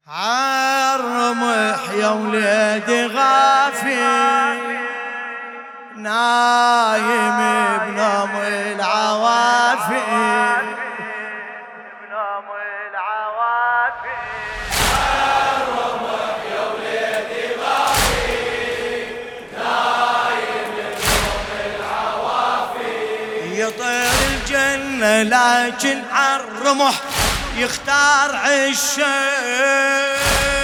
عالرمح يا وليدي غافي نايم بنوم العوافي بنوم العوافي عالرمح يا وليدي غافي نايم بنوم العوافي يطير الجنة لكن عالرمح يختار عشه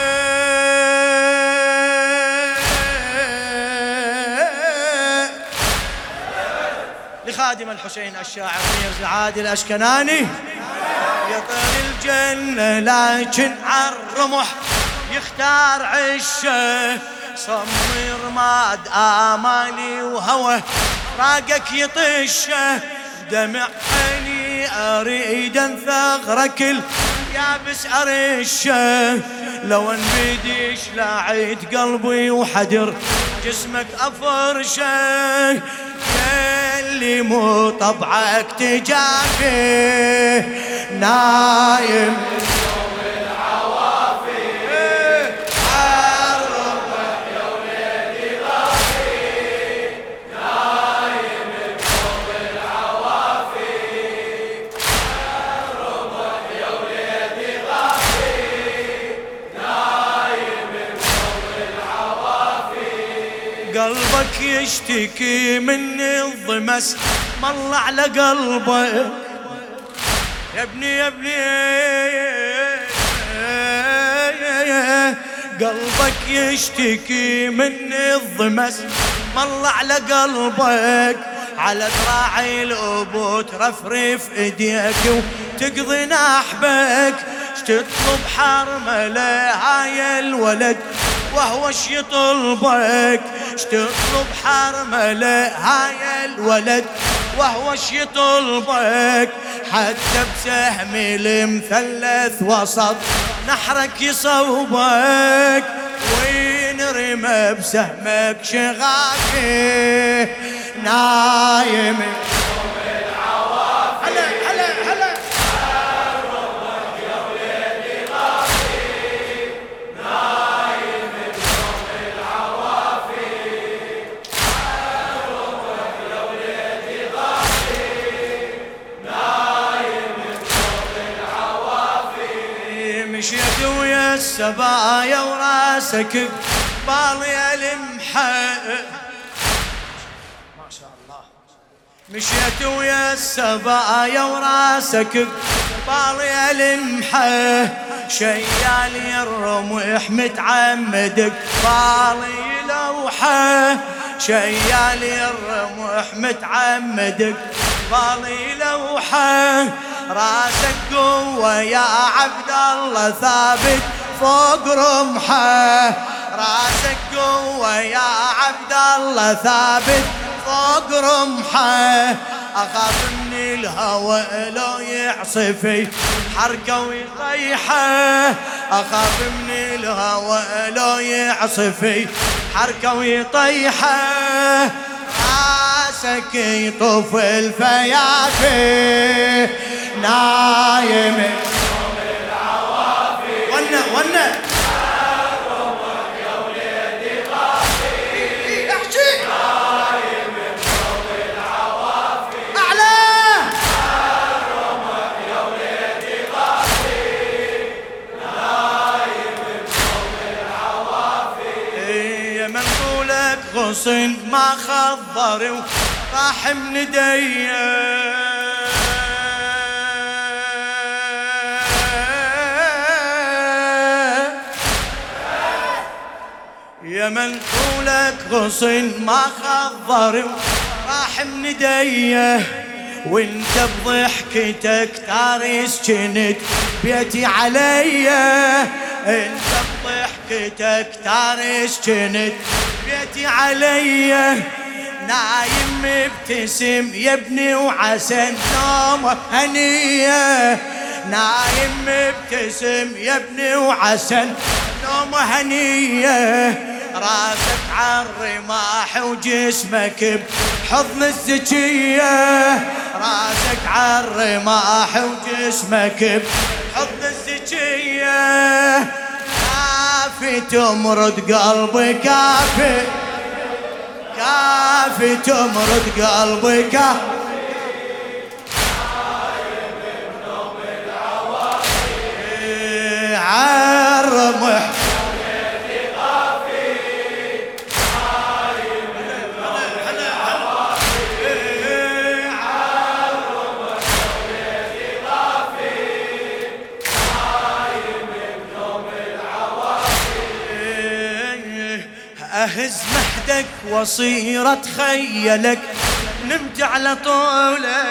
لخادم الحسين الشاعر ميرزا عادل الأشكناني يطير الجنة لكن عالرمح يختار عشه صمي رماد آمالي وهوى راقك يطشه دمع عيني أريد ثغرك اليابس أرشه لو ان بيديش لاعيد قلبي وحدر جسمك أفرشه ياللي مو طبعك تجافي نايم قلبك يشتكي من الضمس مر على قلبك يا ابني يا ابني قلبك يشتكي من الضمس مر على قلبك على ذراعي الابو ترفرف ايديك وتقضي نحبك تطلب حرمله هاي الولد وهو اش يطلبك تطلب حرمله هاي الولد وهو اش يطلبك حتى بسهم المثلث وسط نحرك يصوبك وينرمى بسهمك شغافي نايم مشيت ويا السبايا وراسك بالي المحى ما شاء الله مشيت ويا السبايا وراسك بالي المحى شيالي الرمح متعمدك بالي لوحه شيالي الرمح متعمدك بالي لوحه راسك قوة يا عبد الله ثابت فوق رمحه راسك قوة يا عبد الله ثابت فوق رمحه أخاف من الهوى لو يعصفي حركة ويطيحه أخاف من الهوى لو يعصفي حركة ويطيحه راسك يطوف الفيافي نايم بنوم العوافي ونا عالرمح يا وليدي غافي نايم بنوم العوافي أعلى عالرمح يا وليدي غافي نايم بنوم العوافي يا من طولك غصن ما خضر وراح من ديه يا من طولك غصن ما خضر راح من ديه وانت بضحكتك تارس جنت بيتي علي انت بضحكتك تارس جنت بيتي علي نايم مبتسم يا ابني وعسى النوم هنيه نايم مبتسم يا ابني وعسى النوم هنيه راسك عالرماح وجسمك بحضن الزكية راسك عالرماح وجسمك بحضن الزكية تمرد قلبي كافي كافي تمرد قلبي كافي عالرمح أهز محدك وصير أتخيلك نمت على طوله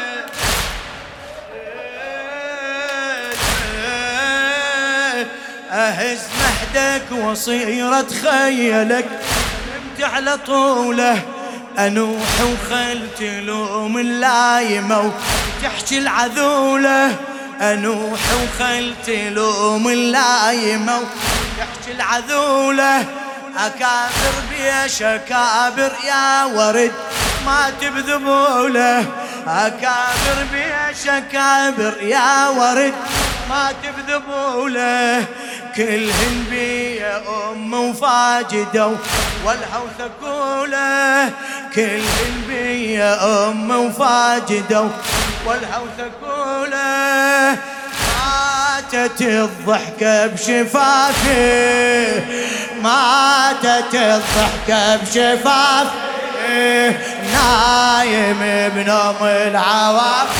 أهز محدك وصير أتخيلك نمت على طوله أنوح وخلت لوم اللايمة وتحكي العذولة أنوح وخلت لوم اللايمة وتحكي العذولة أكابر بيش أكابر يا ورد ما تبذبوله أكابر بيش أكابر يا ورد ما تبذبوله كلهن بيا أم وفاجدة والهو ثقوله كلهن بيا أم وفاجدة والهو ثقوله ماتت الضحكة بشفافي ماتت الضحكة بشفافي نايم بنوم العواف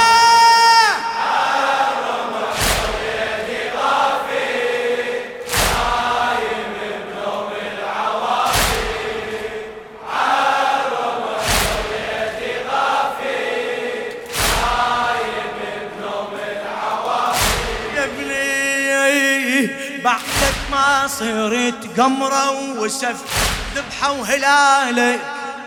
بعدك ما صرت قمرة وسف ذبحة وهلالك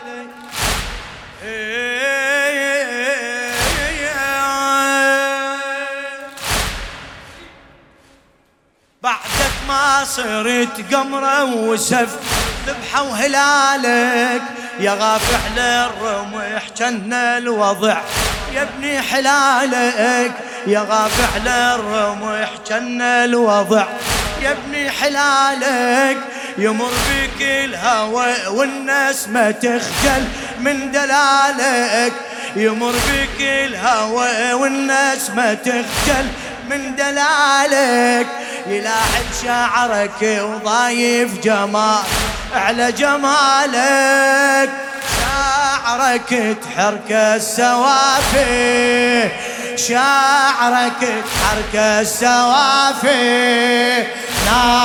بعدك ما صرت قمرة وسف ذبحة وهلالك يا غافح للرمح جن الوضع يا ابني حلالك يا غافح للرمح جن الوضع يا ابني حلالك يمر بك الهوى والناس ما تخجل من دلالك يمر بك الهوى والناس ما تخجل من دلالك يلاعب شعرك وضايف جمال على جمالك شعرك تحرك السوافي شعرك تحرك السوافي